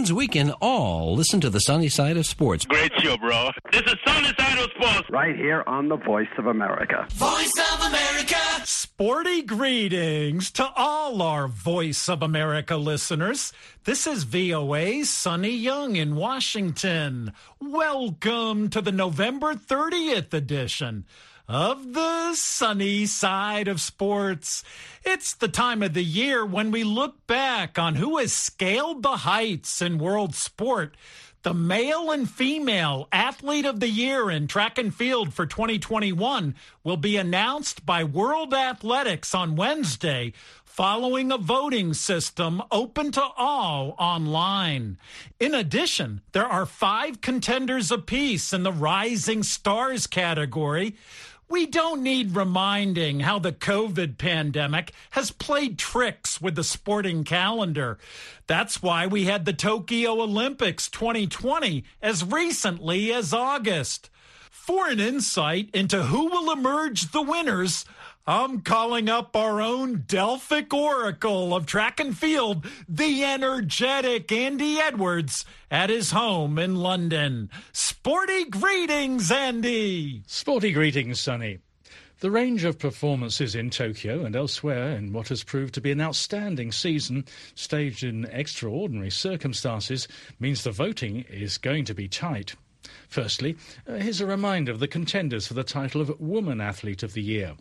means we can all listen to the sunny side of sports. Great show, bro. This is Sunny Side of Sports. Right here on the Voice of America. Voice of America. Sporty greetings to all our Voice of America listeners. This is VOA's Sonny Young in Washington. Welcome to the November 30th edition of the Sunny Side of Sports. It's the time of the year when we look back on who has scaled the heights in world sport. The male and female athlete of the year in track and field for 2021 will be announced by World Athletics on Wednesday, following a voting system open to all online. In addition, there are 5 contenders apiece in the Rising Stars category. We don't need reminding how the COVID pandemic has played tricks with the sporting calendar. That's why we had the Tokyo Olympics 2020 as recently as August. For an insight into who will emerge the winners, I'm calling up our own Delphic Oracle of track and field, the energetic Andy Edwards, at his home in London. Sporty greetings, Andy. Sporty greetings, Sonny. The range of performances in Tokyo and elsewhere in what has proved to be an outstanding season, staged in extraordinary circumstances, means the voting is going to be tight. Firstly, here's a reminder of the contenders for the title of Woman Athlete of the Year.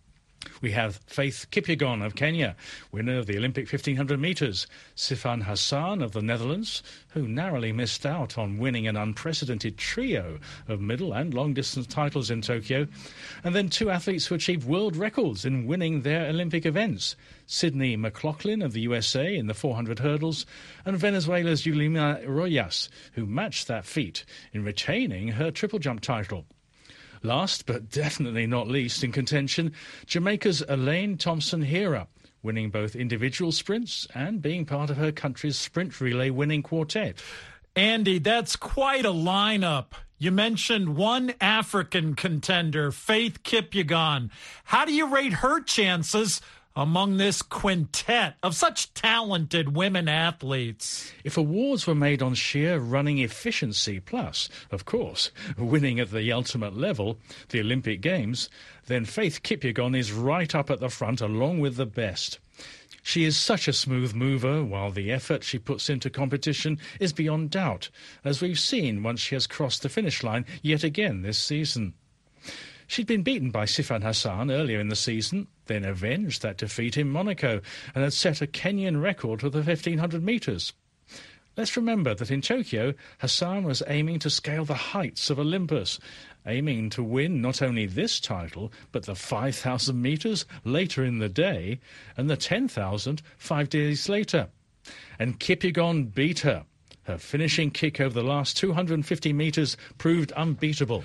We have Faith Kipyegon of Kenya, winner of the Olympic 1500 metres, Sifan Hassan of the Netherlands, who narrowly missed out on winning an unprecedented trio of middle and long-distance titles in Tokyo, and then 2 athletes who achieved world records in winning their Olympic events, Sydney McLaughlin of the USA in the 400 hurdles, and Venezuela's Yulima Rojas, who matched that feat in retaining her triple jump title. Last, but definitely not least in contention, Jamaica's Elaine Thompson-Herah, winning both individual sprints and being part of her country's sprint relay winning quartet. Andy, that's quite a lineup. You mentioned one African contender, Faith Kipyegon. How do you rate her chances among this quintet of such talented women athletes? If awards were made on sheer running efficiency plus, of course, winning at the ultimate level, the Olympic Games, then Faith Kipyegon is right up at the front along with the best. She is such a smooth mover, while the effort she puts into competition is beyond doubt, as we've seen once she has crossed the finish line yet again this season. She'd been beaten by Sifan Hassan earlier in the season, then avenged that defeat in Monaco and had set a Kenyan record for the 1500 metres. Let's remember that in Tokyo, Hassan was aiming to scale the heights of Olympus, aiming to win not only this title, but the 5,000 metres later in the day and the 10,000 5 days later. And Kipyegon beat her. Her finishing kick over the last 250 metres proved unbeatable.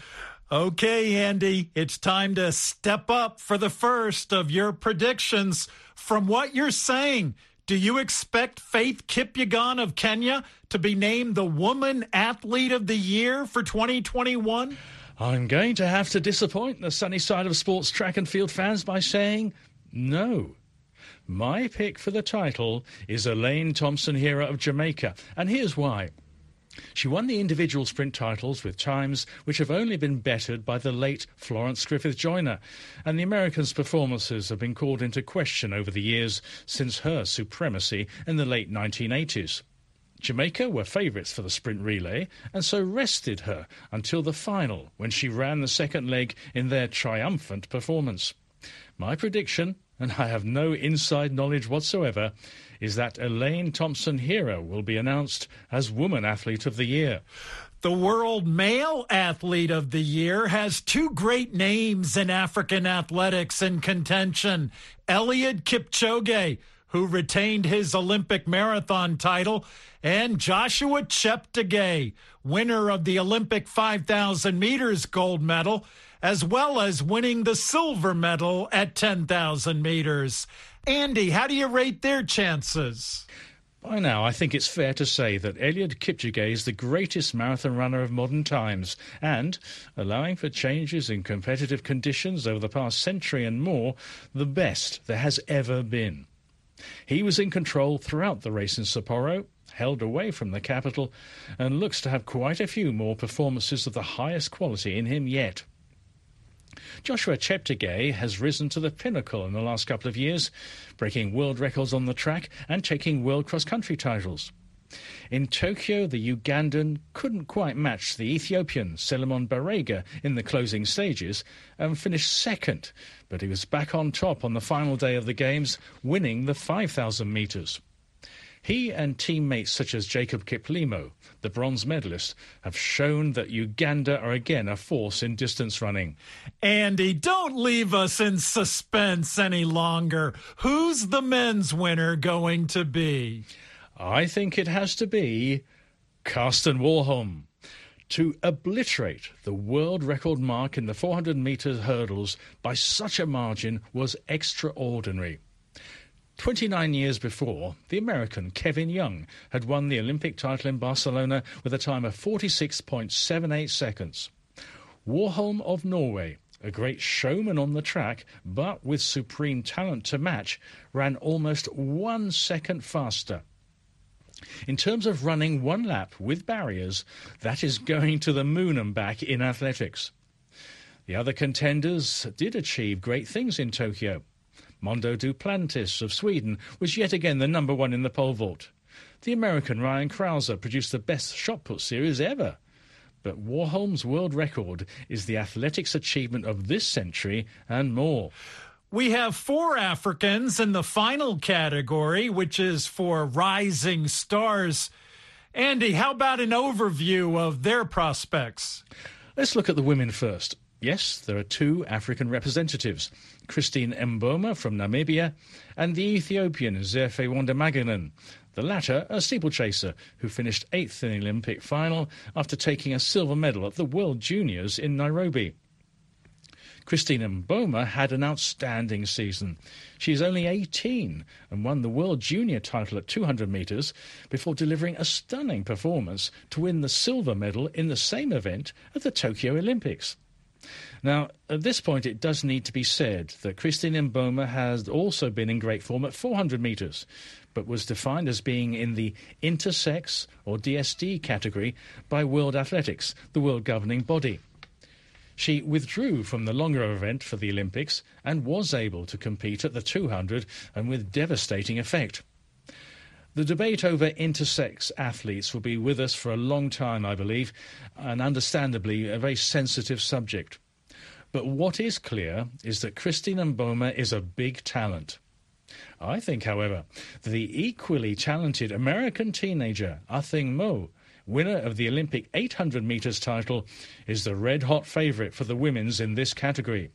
Okay, Andy, it's time to step up for the first of your predictions. From what you're saying, do you expect Faith Kipyegon of Kenya to be named the Woman Athlete of the Year for 2021? I'm going to have to disappoint the sunny side of sports track and field fans by saying no. My pick for the title is Elaine Thompson-Herah of Jamaica, and here's why. She won the individual sprint titles with times which have only been bettered by the late Florence Griffith-Joyner, and the Americans' performances have been called into question over the years since her supremacy in the late 1980s. Jamaica were favourites for the sprint relay and so rested her until the final, when she ran the second leg in their triumphant performance. My prediction, and I have no inside knowledge whatsoever, is that Elaine Thompson-Herah will be announced as Woman Athlete of the Year. The World Male Athlete of the Year has 2 great names in African athletics in contention. Eliud Kipchoge, who retained his Olympic marathon title, and Joshua Cheptegei, winner of the Olympic 5,000 meters gold medal, as well as winning the silver medal at 10,000 meters. Andy, how do you rate their chances? By now, I think it's fair to say that Eliud Kipchoge is the greatest marathon runner of modern times and, allowing for changes in competitive conditions over the past century and more, the best there has ever been. He was in control throughout the race in Sapporo, held away from the capital and looks to have quite a few more performances of the highest quality in him yet. Joshua Cheptegei has risen to the pinnacle in the last couple of years, breaking world records on the track and taking world cross-country titles. In Tokyo, the Ugandan couldn't quite match the Ethiopian Selemon Barega in the closing stages and finished second, but he was back on top on the final day of the Games, winning the 5,000 metres. He and teammates such as Jacob Kiplimo, the bronze medalist, have shown that Uganda are again a force in distance running. Andy, don't leave us in suspense any longer. Who's the men's winner going to be? I think it has to be Karsten Warholm. To obliterate the world record mark in the 400-metre hurdles by such a margin was extraordinary. 29 years before, the American Kevin Young had won the Olympic title in Barcelona with a time of 46.78 seconds. Warholm of Norway, a great showman on the track, but with supreme talent to match, ran almost 1 second faster. In terms of running one lap with barriers, that is going to the moon and back in athletics. The other contenders did achieve great things in Tokyo. Mondo Duplantis of Sweden was yet again the number one in the pole vault. The American Ryan Krauser produced the best shot put series ever. But Warholm's world record is the athletics achievement of this century and more. We have 4 Africans in the final category, which is for rising stars. Andy, how about an overview of their prospects? Let's look at the women first. Yes, there are 2 African representatives, Christine Mboma from Namibia and the Ethiopian Zerfe Wondamaganen, the latter a steeplechaser who finished 8th in the Olympic final after taking a silver medal at the World Juniors in Nairobi. Christine Mboma had an outstanding season. She is only 18 and won the World Junior title at 200 metres before delivering a stunning performance to win the silver medal in the same event at the Tokyo Olympics. Now, at this point, it does need to be said that Christine Mboma has also been in great form at 400 metres, but was defined as being in the intersex or DSD category by World Athletics, the world governing body. She withdrew from the longer event for the Olympics and was able to compete at the 200 and with devastating effect. The debate over intersex athletes will be with us for a long time, I believe, and understandably a very sensitive subject. But what is clear is that Christine Mboma is a big talent. I think, however, that the equally talented American teenager, Athing Mu, winner of the Olympic 800 metres title, is the red-hot favourite for the women's in this category.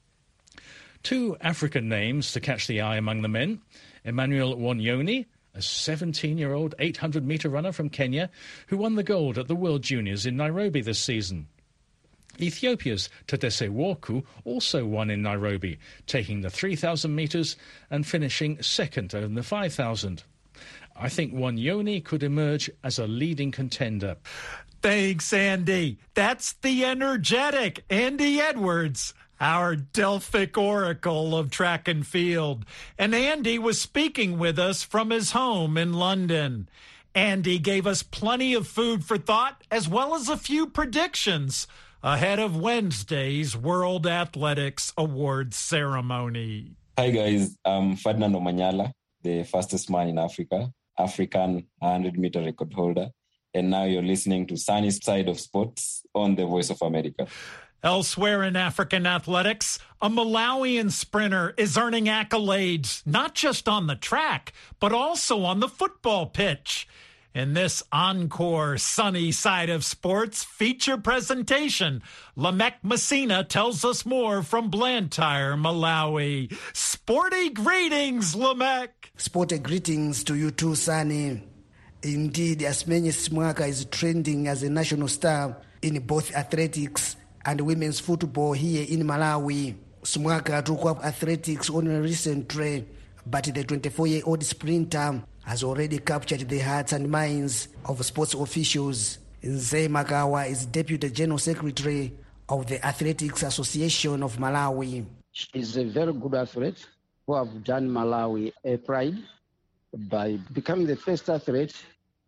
2 African names to catch the eye among the men: Emmanuel Wanyoni, a 17-year-old 800-metre runner from Kenya who won the gold at the World Juniors in Nairobi this season. Ethiopia's Tadesse Worku also won in Nairobi, taking the 3,000 metres and finishing second in the 5,000. I think Wanyoni could emerge as a leading contender. Thanks, Andy. That's the energetic Andy Edwards, our Delphic oracle of track and field. And Andy was speaking with us from his home in London. Andy gave us plenty of food for thought, as well as a few predictions ahead of Wednesday's World Athletics Awards ceremony. Hi guys, I'm Ferdinand Omanyala, the fastest man in Africa, African 100-meter record holder. And now you're listening to Sunny Side of Sports on the Voice of America. Elsewhere in African athletics, a Malawian sprinter is earning accolades not just on the track, but also on the football pitch. In this encore Sunny Side of Sports feature presentation, Lamek Messina tells us more from Blantyre, Malawi. Sporty greetings, Lamek. Sporty greetings to you too, Sunny. Indeed, Asmani Smwaka is trending as a national star in both athletics and women's football here in Malawi. Smwaka took up athletics only recently, but the 24-year-old sprinter has already captured the hearts and minds of sports officials. Nzee Magawa is Deputy General Secretary of the Athletics Association of Malawi. She's a very good athlete who have done Malawi a pride by becoming the first athlete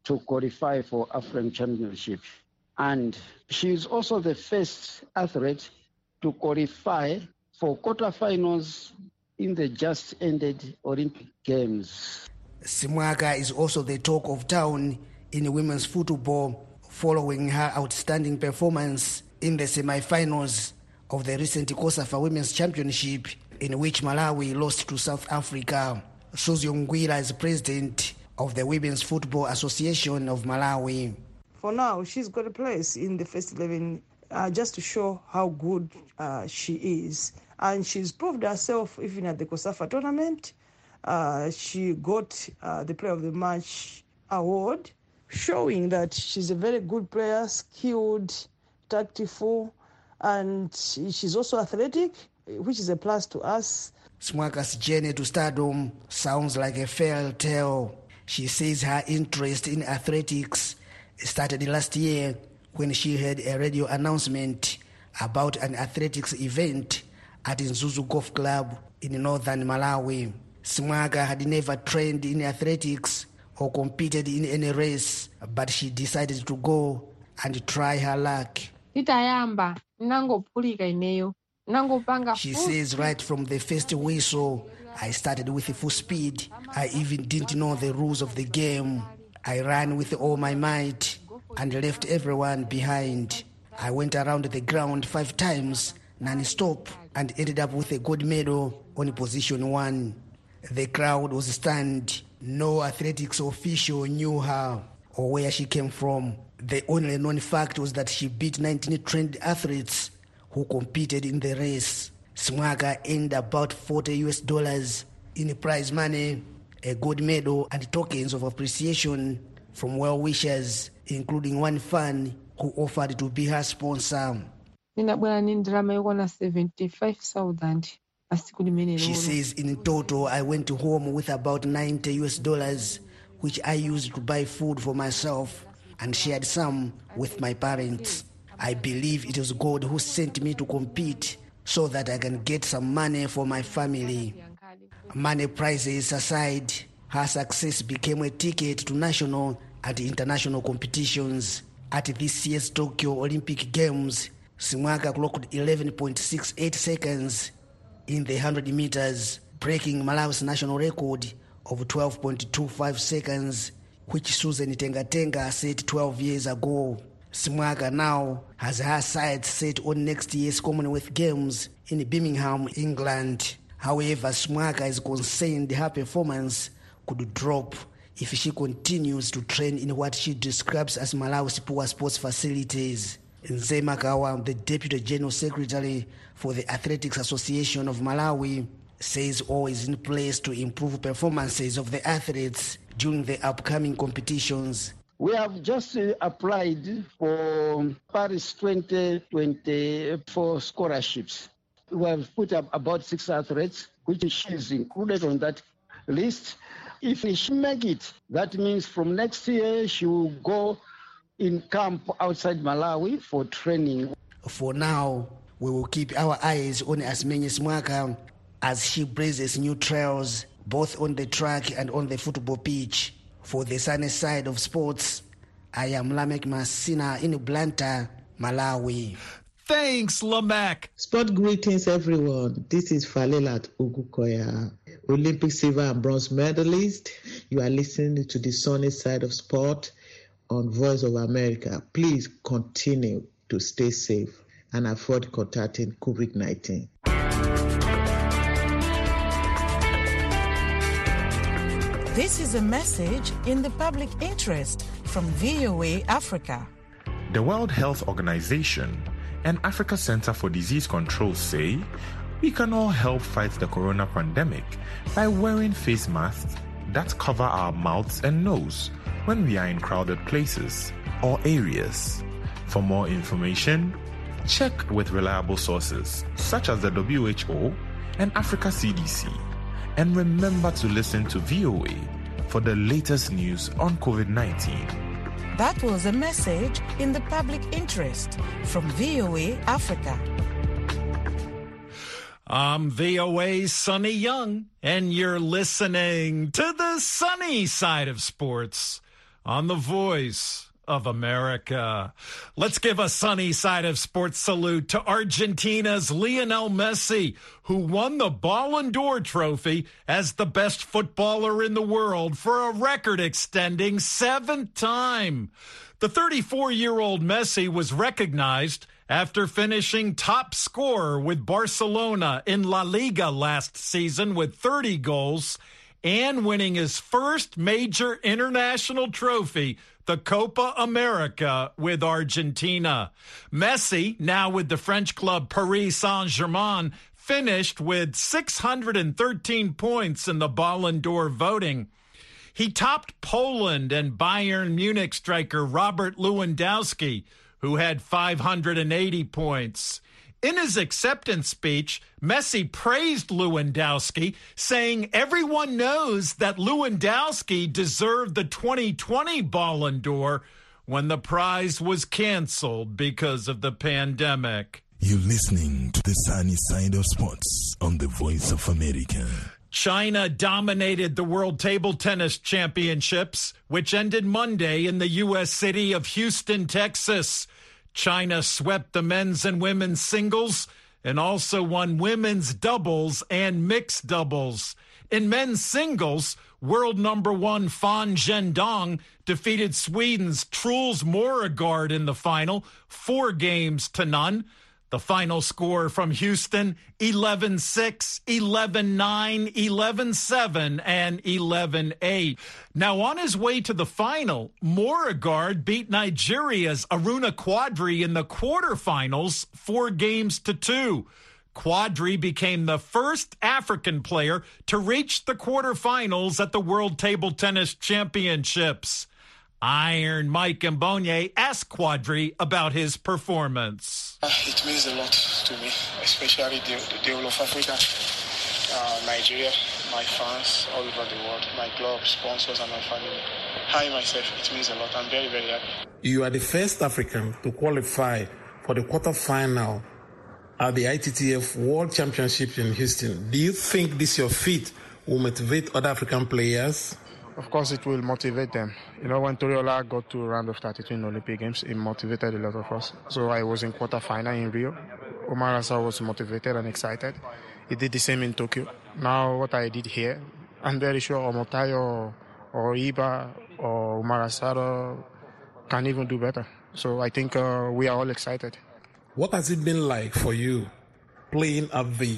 to qualify for African Championship. And she is also the first athlete to qualify for quarterfinals in the just ended Olympic Games. Simwaka is also the talk of town in women's football following her outstanding performance in the semi-finals of the recent COSAFA Women's Championship, in which Malawi lost to South Africa. Suzy Ngwira is president of the Women's Football Association of Malawi. For now, she's got a place in the first 11 just to show how good she is. And she's proved herself even at the COSAFA tournament. She got the Player of the Match award, showing that she's a very good player, skilled, tactful, and she's also athletic, which is a plus to us. Simwaka's journey to stardom sounds like a fairy tale. She says her interest in athletics started last year when she heard a radio announcement about an athletics event at Nzuzu Golf Club in northern Malawi. Simwaka had never trained in athletics or competed in any race, but she decided to go and try her luck. She says right from the first whistle, I started with full speed. I even didn't know the rules of the game. I ran with all my might and left everyone behind. I went around the ground 5 times, non-stop, and ended up with a gold medal on position 1. The crowd was stunned. No athletics official knew her or where she came from. The only known fact was that she beat 19 trained athletes who competed in the race. Simwaka earned about $40 in prize money, a gold medal, and tokens of appreciation from well-wishers, including one fan who offered to be her sponsor. She says in total, I went home with about $90, which I used to buy food for myself and shared some with my parents. I believe it was God who sent me to compete so that I can get some money for my family. Money prizes aside, her success became a ticket to national and international competitions. At this year's Tokyo Olympic Games, Simwaka clocked 11.68 seconds in the 100 meters, breaking Malawi's national record of 12.25 seconds, which Susan Tengatenga set 12 years ago. Simwaka now has her sights set on next year's Commonwealth Games in Birmingham, England. However, Simwaka is concerned her performance could drop if she continues to train in what she describes as Malawi's poor sports facilities. Nzema Kawa, the Deputy General Secretary for the Athletics Association of Malawi, says all is in place to improve performances of the athletes during the upcoming competitions. We have just applied for Paris 2024 scholarships. We have put up about 6 athletes, which she is included on that list. If she makes it, that means from next year she will go in camp outside Malawi for training. For now, we will keep our eyes on Asmeni Simwaka as she blazes new trails both on the track and on the football pitch. For the sunny side of sports, I am Lamek Masina in Blantyre, Malawi. Thanks, Lamek. Sport greetings, everyone. This is Falelat Ugukoya, Olympic silver and bronze medalist. You are listening to the sunny side of sport on Voice of America. Please continue to stay safe and avoid contacting COVID-19. This is a message in the public interest from VOA Africa. The World Health Organization and Africa Center for Disease Control say we can all help fight the corona pandemic by wearing face masks that cover our mouths and nose when we are in crowded places or areas. For more information, check with reliable sources such as the WHO and Africa CDC. And remember to listen to VOA for the latest news on COVID-19. That was a message in the public interest from VOA Africa. I'm VOA's Sonny Young, and you're listening to the sunny side of sports on the Voice of America. Let's give a sunny side of sports salute to Argentina's Lionel Messi, who won the Ballon d'Or trophy as the best footballer in the world for a record-extending 7th time. The 34-year-old Messi was recognized after finishing top scorer with Barcelona in La Liga last season with 30 goals and winning his first major international trophy, the Copa America, with Argentina. Messi, now with the French club Paris Saint-Germain, finished with 613 points in the Ballon d'Or voting. He topped Poland and Bayern Munich striker Robert Lewandowski, who had 580 points. In his acceptance speech, Messi praised Lewandowski, saying everyone knows that Lewandowski deserved the 2020 Ballon d'Or when the prize was canceled because of the pandemic. You're listening to the sunny side of sports on the Voice of America. China dominated the World Table Tennis Championships, which ended Monday in the U.S. city of Houston, Texas. China swept the men's and women's singles and also won women's doubles and mixed doubles. In men's singles, world number 1 Fan Zhendong defeated Sweden's Truls Moregard in the final, 4-0. The final score from Houston, 11-6, 11-9, 11-7, and 11-8. Now, on his way to the final, Moregard beat Nigeria's Aruna Quadri in the quarterfinals, 4-2. Quadri became the first African player to reach the quarterfinals at the World Table Tennis Championships. Iron Mike Mbonye asked Quadri about his performance. It means a lot to me, especially the whole of Africa, Nigeria, my fans all over the world, my club, sponsors, and my family. I myself, it means a lot. I'm very, very happy. You are the first African to qualify for the quarterfinal at the ITTF World Championship in Houston. Do you think this your feat will motivate other African players? Of course, it will motivate them. You know, when Toriola got to round of 32 in Olympic Games, it motivated a lot of us. So I was in quarterfinal in Rio. Omar Asa was motivated and excited. He did the same in Tokyo. Now, what I did here, I'm very sure Omotayo or Iba or Omar Asaro can even do better. So I think we are all excited. What has it been like for you playing at the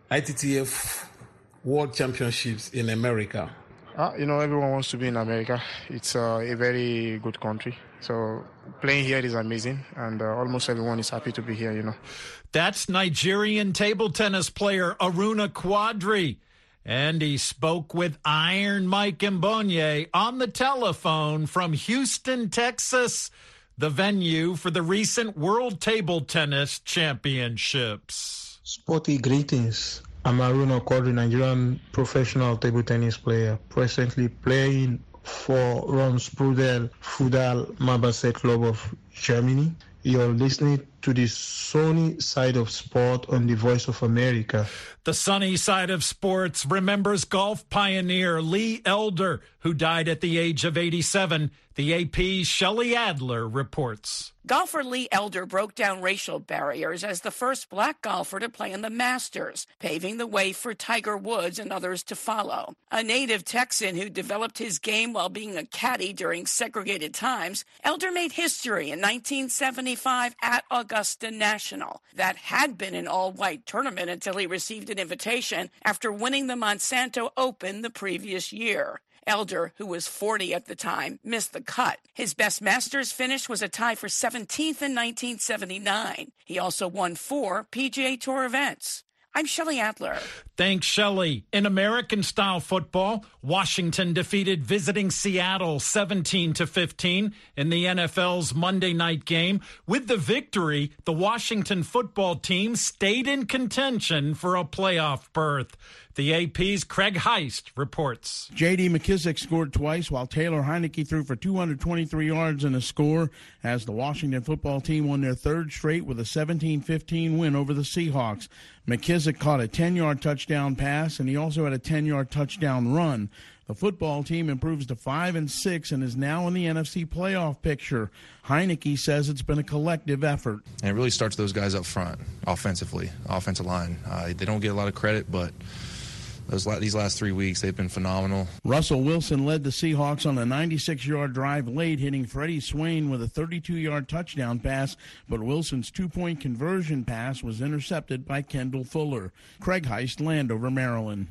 ITTF World Championships in America? You know, everyone wants to be in America. It's a very good country. So playing here is amazing, and almost everyone is happy to be here, you know. That's Nigerian table tennis player Aruna Quadri. And he spoke with Iron Mike Mbonye on the telephone from Houston, Texas, the venue for the recent World Table Tennis Championships. Sporty greetings. I'm Aruna Quadri, Nigerian professional table tennis player, presently playing for Ronsprudel Fudal Mabase Club of Germany. You're listening to the sunny side of sport on the Voice of America. The sunny side of sports remembers golf pioneer Lee Elder, who died at the age of 87. The AP's Shelley Adler reports. Golfer Lee Elder broke down racial barriers as the first black golfer to play in the Masters, paving the way for Tiger Woods and others to follow. A native Texan who developed his game while being a caddy during segregated times, Elder made history in 1975 at Augusta National. That had been an all-white tournament until he received an invitation after winning the Monsanto Open the previous year. Elder, who was 40 at the time, missed the cut. His best Masters finish was a tie for 17th in 1979. He also won 4 PGA Tour events. I'm Shelley Adler. Thanks, Shelley. In American-style football, Washington defeated visiting Seattle 17-15 in the NFL's Monday night game. With the victory, the Washington football team stayed in contention for a playoff berth. The AP's Craig Heist reports. J.D. McKissick scored twice, while Taylor Heineke threw for 223 yards and a score as the Washington football team won their third straight with a 17-15 win over the Seahawks. McKissick caught a 10-yard touchdown pass, and he also had a 10-yard touchdown run. The football team improves to 5-6 and is now in the NFC playoff picture. Heineke says it's been a collective effort. And it really starts those guys up front, offensively, offensive line. They don't get a lot of credit, but these last 3 weeks, they've been phenomenal. Russell Wilson led the Seahawks on a 96-yard drive late, hitting Freddie Swain with a 32-yard touchdown pass, but Wilson's two-point conversion pass was intercepted by Kendall Fuller. Craig Heist, Landover, Maryland.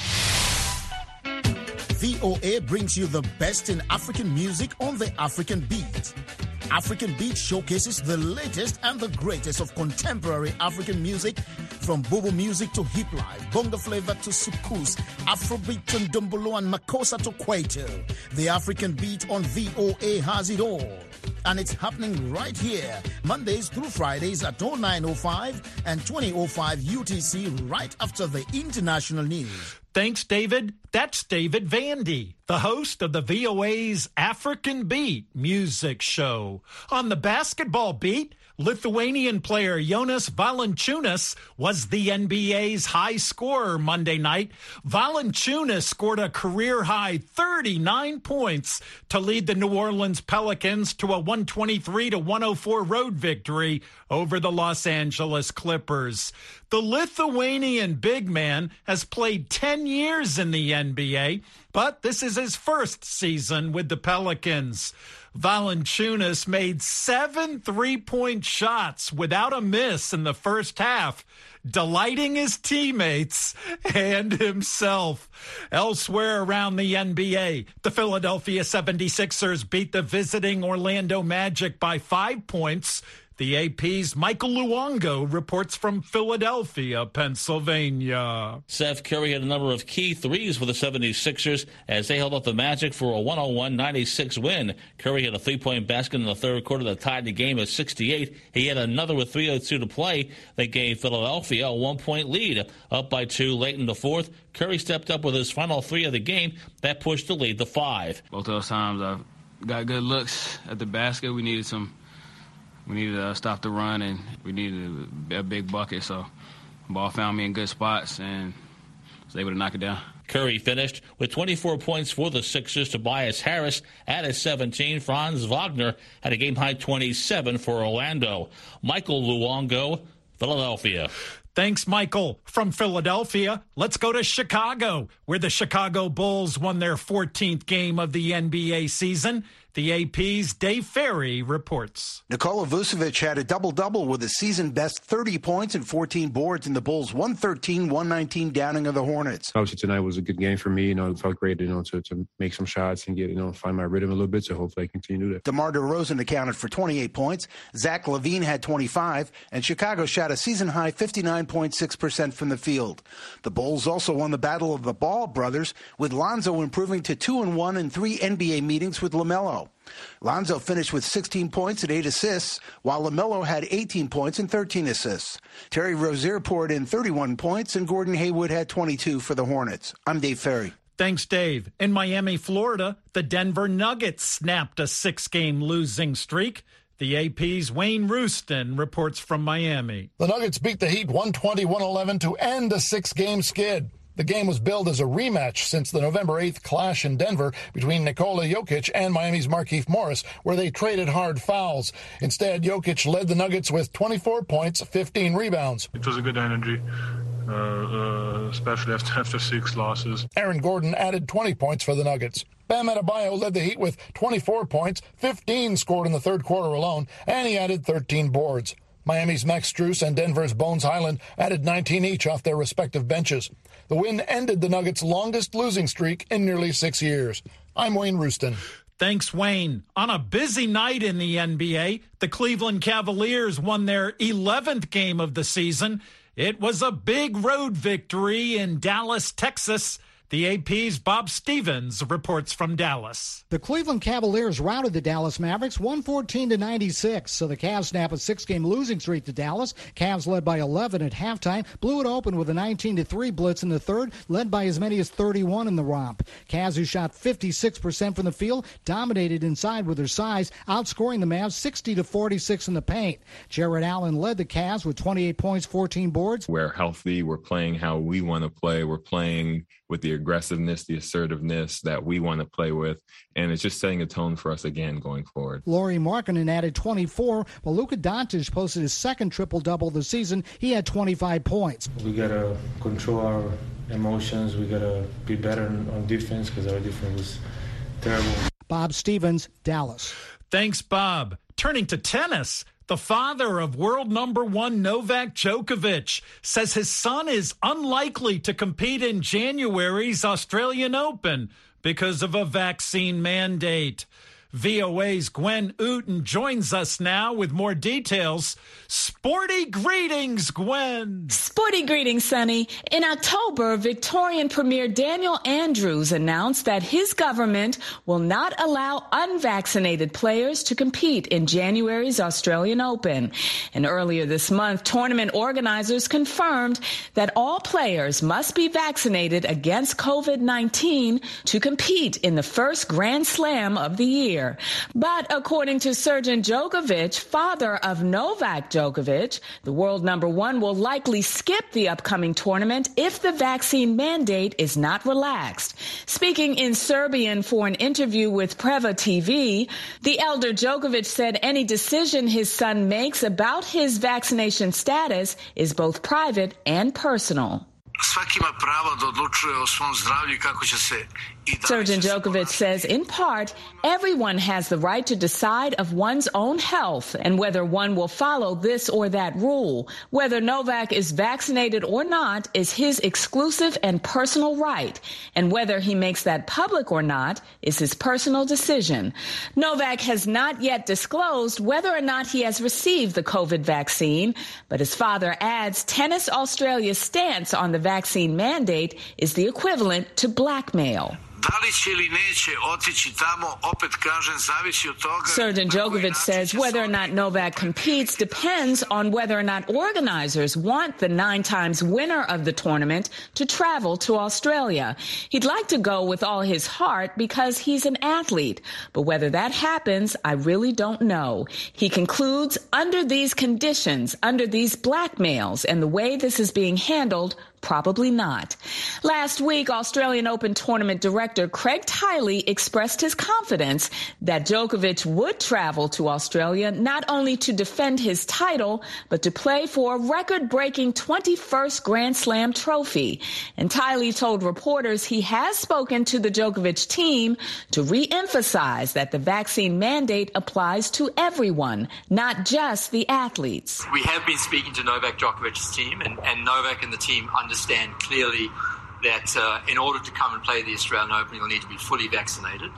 VOA brings you the best in African music on the African Beat. African Beat showcases the latest and the greatest of contemporary African music, from Bobo music to hip life, bongo flavor to soukous, Afrobeat to Ndombolo and Makossa to Kwaito. The African Beat on VOA has it all. And it's happening right here, Mondays through Fridays at 09:05 and 20:05 UTC, right after the international news. Thanks, David. That's David Vandy, the host of the VOA's African Beat music show. On the basketball beat, Lithuanian player Jonas Valančiūnas was the NBA's high scorer Monday night. Valančiūnas scored a career-high 39 points to lead the New Orleans Pelicans to a 123-104 road victory over the Los Angeles Clippers. The Lithuanian big man has played 10 years in the NBA, but this is his first season with the Pelicans. Valančiūnas made 7 3-point shots without a miss in the first half, delighting his teammates and himself. Elsewhere around the NBA, the Philadelphia 76ers beat the visiting Orlando Magic by 5 points. The AP's Michael Luongo reports from Philadelphia, Pennsylvania. Seth Curry had a number of key threes for the 76ers as they held off the Magic for a 101-96 win. Curry had a 3-point basket in the third quarter that tied the game at 68. He had another with 3:02 to play that gave Philadelphia a 1-point lead. Up by 2 late in the fourth, Curry stepped up with his final 3 of the game. That pushed the lead to 5. Both those times I got good looks at the basket. We needed to stop the run, and we needed a big bucket. So the ball found me in good spots, and was able to knock it down. Curry finished with 24 points for the Sixers. Tobias Harris added 17. Franz Wagner had a game-high 27 for Orlando. Michael Luongo, Philadelphia. Thanks, Michael. From Philadelphia, let's go to Chicago, where the Chicago Bulls won their 14th game of the NBA season. The AP's Dave Ferry reports. Nikola Vucevic had a double-double with a season-best 30 points and 14 boards in the Bulls' 113-119 downing of the Hornets. Obviously, tonight was a good game for me. It felt great, to make some shots and get, find my rhythm a little bit. So hopefully I continue to do that. DeMar DeRozan accounted for 28 points. Zach LaVine had 25, and Chicago shot a season-high 59.6% from the field. The Bulls also won the Battle of the Ball brothers, with Lonzo improving to 2-1 in 3 NBA meetings with LaMelo. Lonzo finished with 16 points and 8 assists, while LaMelo had 18 points and 13 assists. Terry Rozier poured in 31 points, and Gordon Hayward had 22 for the Hornets. I'm Dave Ferry. Thanks, Dave. In Miami, Florida, the Denver Nuggets snapped a 6-game losing streak. The AP's Wayne Rooston reports from Miami. The Nuggets beat the Heat 120-111 to end a 6-game skid. The game was billed as a rematch since the November 8th clash in Denver between Nikola Jokic and Miami's Markieff Morris, where they traded hard fouls. Instead, Jokic led the Nuggets with 24 points, 15 rebounds. It was a good energy, especially after 6 losses. Aaron Gordon added 20 points for the Nuggets. Bam Adebayo led the Heat with 24 points, 15 scored in the third quarter alone, and he added 13 boards. Miami's Max Strus and Denver's Bones Highland added 19 each off their respective benches. The win ended the Nuggets' longest losing streak in nearly 6 years. I'm Wayne Rooston. Thanks, Wayne. On a busy night in the NBA, the Cleveland Cavaliers won their 11th game of the season. It was a big road victory in Dallas, Texas. The AP's Bob Stevens reports from Dallas. The Cleveland Cavaliers routed the Dallas Mavericks 114-96, so the Cavs snap a 6-game losing streak to Dallas. Cavs led by 11 at halftime, blew it open with a 19-3 blitz in the third, led by as many as 31 in the romp. Cavs, who shot 56% from the field, dominated inside with their size, outscoring the Mavs 60-46 in the paint. Jared Allen led the Cavs with 28 points, 14 boards. We're healthy. We're playing how we want to play. We're playing with the aggressiveness, the assertiveness that we want to play with. And it's just setting a tone for us again going forward. Lauri Markkanen added 24, while Luka Doncic posted his second triple-double of the season. He had 25 points. We got to control our emotions. We got to be better on defense because our defense was terrible. Bob Stevens, Dallas. Thanks, Bob. Turning to tennis, the father of world number one Novak Djokovic says his son is unlikely to compete in January's Australian Open because of a vaccine mandate. VOA's Gwen Ooten joins us now with more details. Sporty greetings, Gwen. Sporty greetings, Sonny. In October, Victorian Premier Daniel Andrews announced that his government will not allow unvaccinated players to compete in January's Australian Open. And earlier this month, tournament organizers confirmed that all players must be vaccinated against COVID-19 to compete in the first Grand Slam of the year. But according to Srdjan Djokovic, father of Novak Djokovic, the world number one will likely skip the upcoming tournament if the vaccine mandate is not relaxed. Speaking in Serbian for an interview with Preva TV, the elder Djokovic said any decision his son makes about his vaccination status is both private and personal. Srdjan Djokovic says, in part, everyone has the right to decide of one's own health and whether one will follow this or that rule. Whether Novak is vaccinated or not is his exclusive and personal right, and whether he makes that public or not is his personal decision. Novak has not yet disclosed whether or not he has received the COVID vaccine, but his father adds Tennis Australia's stance on the vaccine mandate is the equivalent to blackmail. Srdjan Djokovic says whether or not Novak competes depends on whether or not organizers want the 9 times winner of the tournament to travel to Australia. He'd like to go with all his heart because he's an athlete, but whether that happens, I really don't know. He concludes, under these conditions, under these blackmails, and the way this is being handled, probably not. Last week, Australian Open tournament director Craig Tiley expressed his confidence that Djokovic would travel to Australia not only to defend his title, but to play for a record-breaking 21st Grand Slam trophy. And Tiley told reporters he has spoken to the Djokovic team to re-emphasize that the vaccine mandate applies to everyone, not just the athletes. We have been speaking to Novak Djokovic's team, and Novak and the team understand clearly that in order to come and play the Australian Open, you'll need to be fully vaccinated.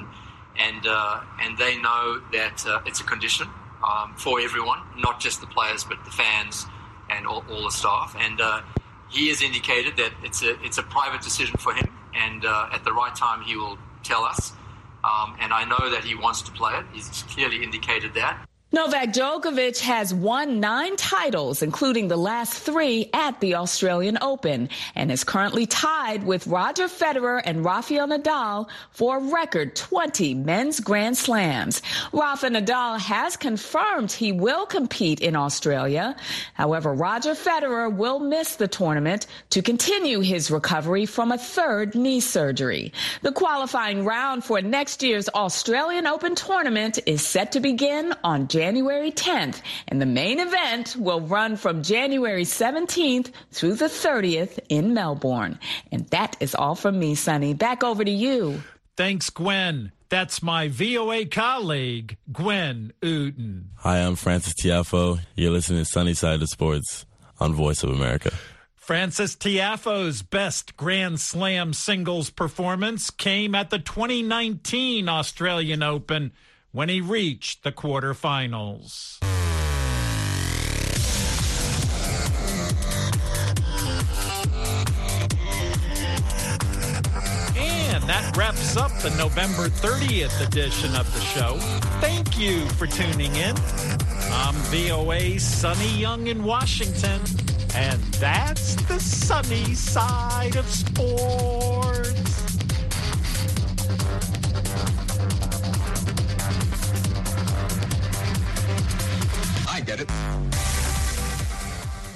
And they know that it's a condition for everyone, not just the players, but the fans and all the staff. And he has indicated that it's a private decision for him, and at the right time he will tell us. And I know that he wants to play it. He's clearly indicated that. Novak Djokovic has won 9 titles, including the last 3 at the Australian Open, and is currently tied with Roger Federer and Rafael Nadal for a record 20 men's Grand Slams. Rafa Nadal has confirmed he will compete in Australia. However, Roger Federer will miss the tournament to continue his recovery from a 3rd knee surgery. The qualifying round for next year's Australian Open tournament is set to begin on January 10th, and the main event will run from January 17th through the 30th in Melbourne. And that is all from me, Sonny. Back over to you. Thanks, Gwen. That's my VOA colleague, Gwen Ooten. Hi, I'm Francis Tiafoe. You're listening to Sunny Side of Sports on Voice of America. Francis Tiafoe's best Grand Slam singles performance came at the 2019 Australian Open, when he reached the quarterfinals. And that wraps up the November 30th edition of the show. Thank you for tuning in. I'm VOA's Sonny Young in Washington, and that's the sunny side of sports. I get it.